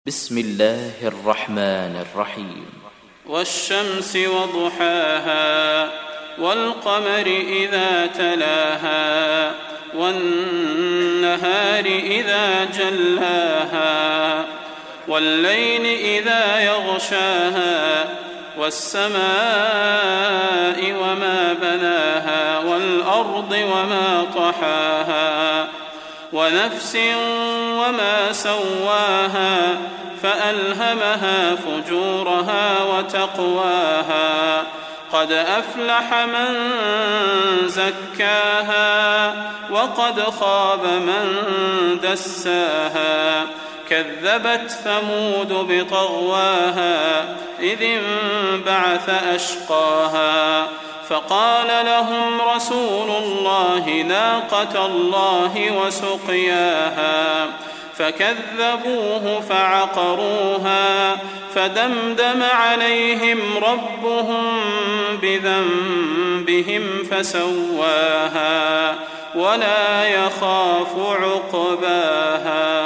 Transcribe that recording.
بسم الله الرحمن الرحيم والشمس وضحاها والقمر إذا تلاها والنهار إذا جلاها والليل إذا يغشاها والسماء وما بناها والأرض وما طحاها ونفس وما سواها فألهمها فجورها وتقواها قد أفلح من زكاها وقد خاب من دساها كذبت ثمود بطغواها إذ انبعث أشقاها فقال لهم رسول الله ناقة الله وسقياها فكذبوه فعقروها فدمدم عليهم ربهم بذنبهم فسواها ولا يخاف عقباها.